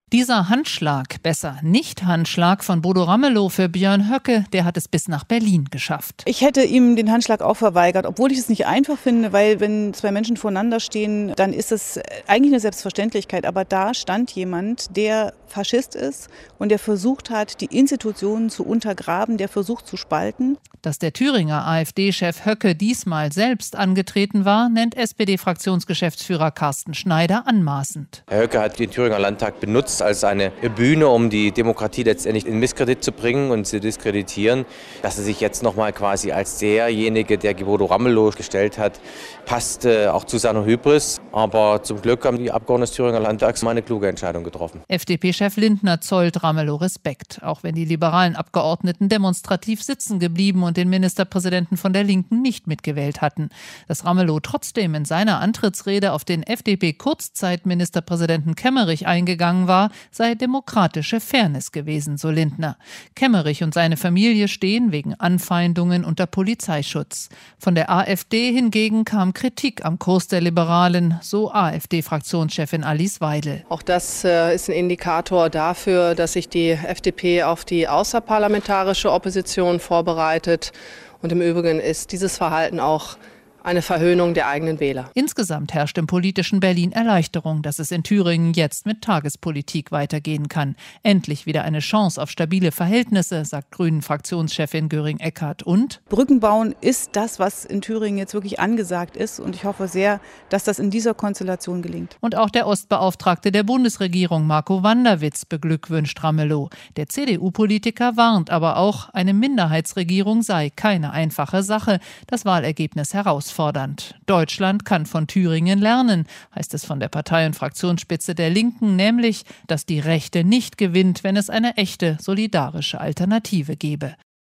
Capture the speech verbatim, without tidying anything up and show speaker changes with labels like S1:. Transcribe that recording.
S1: Dieser Handschlag, besser Nicht-Handschlag von Bodo Ramelow für Björn Höcke, der hat es bis nach Berlin geschafft.
S2: Ich hätte ihm den Handschlag auch verweigert, obwohl ich es nicht einfach finde, weil wenn zwei Menschen voneinander stehen, dann ist es eigentlich eine Selbstverständlichkeit. Aber da stand jemand, der Faschist ist und der versucht hat, die Institutionen zu untergraben, der versucht zu spalten.
S1: Dass der Thüringer AfD-Chef Höcke diesmal selbst angetreten war, nennt S P D-Fraktionsgeschäftsführer Carsten Schneider anmaßend.
S3: Herr Höcke hat den Thüringer Landtag benutzt als eine Bühne, um die Demokratie letztendlich in Misskredit zu bringen und zu diskreditieren. Dass er sich jetzt nochmal quasi als derjenige, der Bodo Ramelow gestellt hat, passt äh, auch zu seiner Hybris. Aber zum Glück haben die Abgeordneten des Thüringer Landtags mal eine kluge Entscheidung getroffen.
S1: F D P-Chef Lindner zollt Ramelow Respekt, auch wenn die liberalen Abgeordneten demonstrativ sitzen geblieben und den Ministerpräsidenten von der Linken nicht mitgewählt hatten. Dass Ramelow trotzdem in seiner Antrittsrede auf den F D P-Kurzzeitministerpräsidenten Kemmerich eingegangen war, sei demokratische Fairness gewesen, so Lindner. Kemmerich und seine Familie stehen wegen Anfeindungen unter Polizeischutz. Von der AfD hingegen kam Kritik am Kurs der Liberalen, so AfD-Fraktionschefin Alice Weidel.
S4: Auch das äh, ist ein Indikator dafür, dass sich die F D P auf die außerparlamentarische Opposition vorbereitet. Und im Übrigen ist dieses Verhalten auch eine Verhöhnung der eigenen Wähler.
S1: Insgesamt herrscht im politischen Berlin Erleichterung, dass es in Thüringen jetzt mit Tagespolitik weitergehen kann. Endlich wieder eine Chance auf stabile Verhältnisse, sagt Grünen-Fraktionschefin Göring-Eckardt. Und
S2: Brücken bauen ist das, was in Thüringen jetzt wirklich angesagt ist. Und ich hoffe sehr, dass das in dieser Konstellation gelingt.
S1: Und auch der Ostbeauftragte der Bundesregierung, Marco Wanderwitz, beglückwünscht Ramelow. Der C D U-Politiker warnt aber auch, eine Minderheitsregierung sei keine einfache Sache. Das Wahlergebnis herausfordernd. Deutschland kann von Thüringen lernen, heißt es von der Partei- und Fraktionsspitze der Linken, nämlich, dass die Rechte nicht gewinnt, wenn es eine echte, solidarische Alternative gäbe.